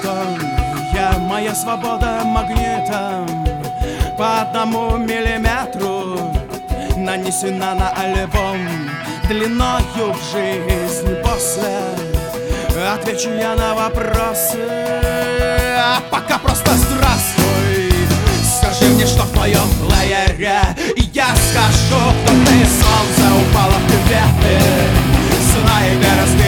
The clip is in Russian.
что моя свобода магнитом по 1 миллиметру нанесена на альбом длиною в жизнь после. Отвечу я на вопросы, а пока просто здравствуй. Скажи мне, что в твоем плеере, и я скажу, кто ты. Солнце упало в кюветы, снайпер